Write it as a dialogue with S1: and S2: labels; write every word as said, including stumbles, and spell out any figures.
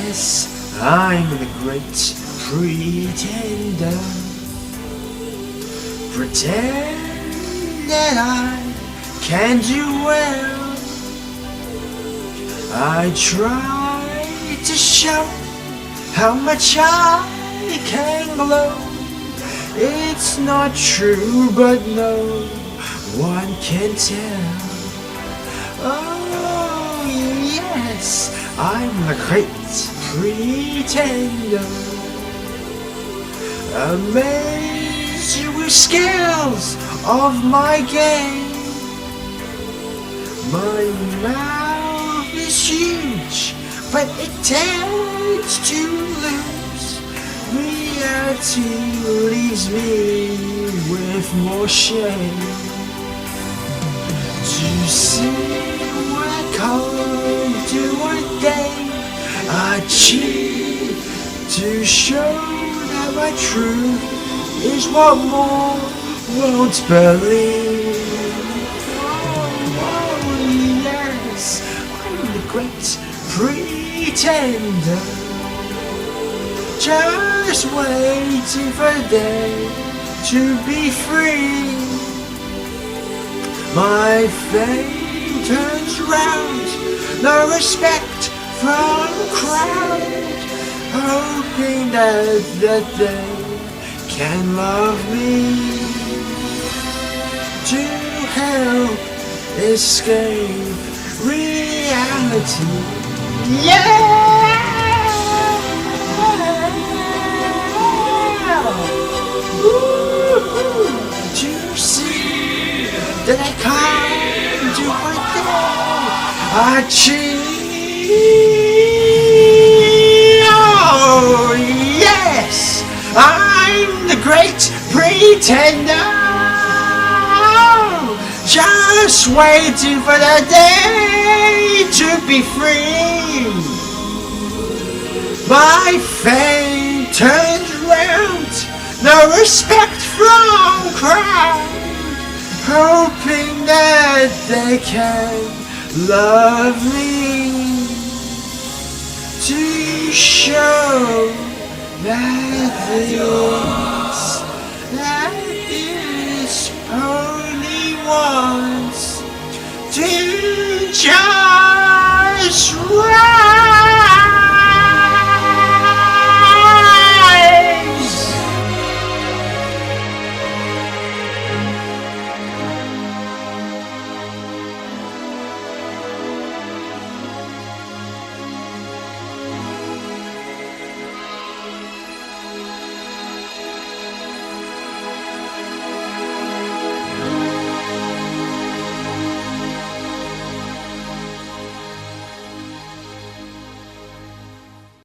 S1: Yes, I'm the great pretender. Pretend that I can do well. I try to show how much I can glow. It's not true, but no one can tell. Oh yes, I'm a great pretender. Amaze you with skills of my game. My mouth is huge, but it tends to lose. Reality leaves me with more shame. To see what I can't do one day, I cheat to show that my truth is what more won't believe. Oh yes, I'm the great pretender, just waiting for the day to be free. My fame turns round, no respect from crowd, hoping that, that they can love me, to help escape reality. Yeah! Woo-hoo. To see that I can't do one thing, I cheat. Oh yes, I'm the great pretender, just waiting for the day to be free. My fame turns round, no respect from crowd, hoping that they can love me, to show that this, that this only wants to just run.